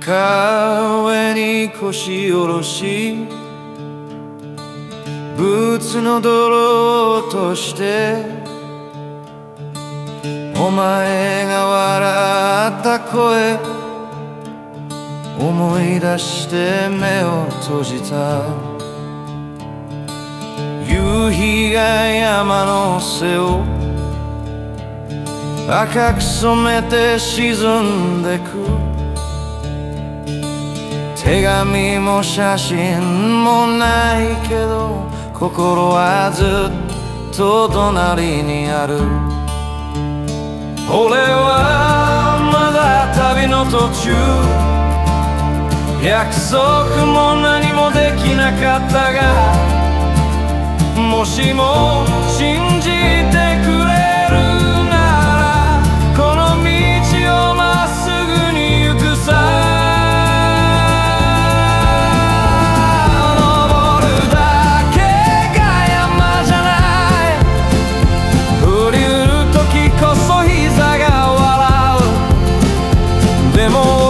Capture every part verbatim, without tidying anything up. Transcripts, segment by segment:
坂上に腰下ろしブーツの泥を落としてお前が笑った声思い出して目を閉じた夕日が山の背を赤く染めて沈んでく手紙も写真もないけど心はずっと隣にある俺はまだ旅の途中約束も何もできなかったがもしも信じてくれるならこの道をまっすぐに行くさ登るだけが山じゃない降りる時こそ膝が笑うでも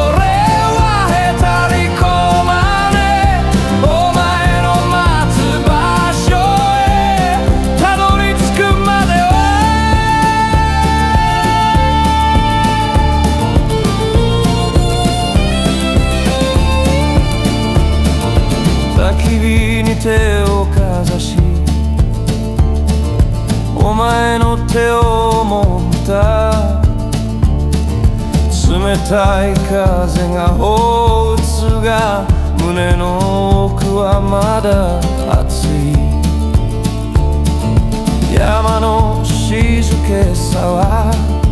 手をかざしお前の手を持った冷たい風が放つが胸の奥はまだ熱い山の静けさは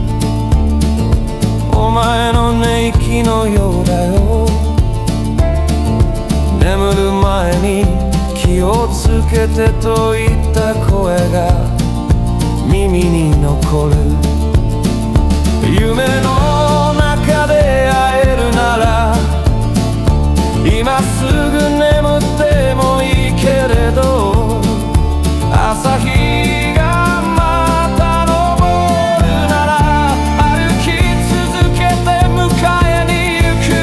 お前の寝息のようだよ眠る前に気をつけてと言った声が耳に残る夢の中で会えるなら今すぐ眠ってもいいけれど朝日がまた昇るなら歩き続けて迎えに行く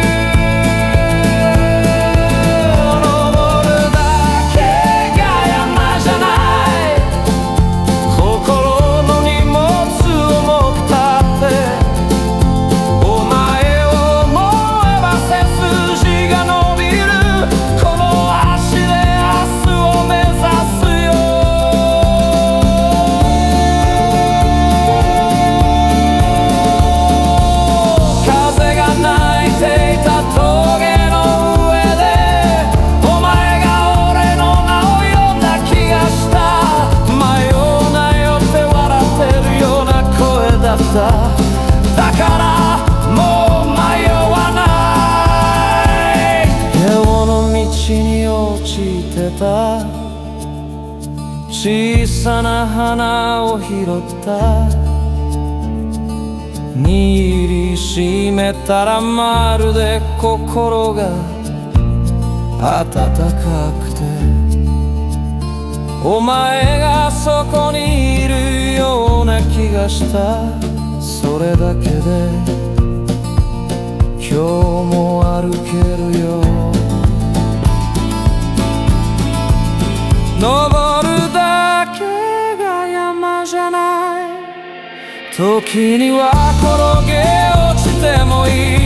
だからもう迷わない山の道に落ちてた小さな花を拾った握りしめたらまるで心が温かくてお前がそこにいるような気がしたそれだけで今日も歩けるよ登るだけが山じゃない時には転げ落ちてもいい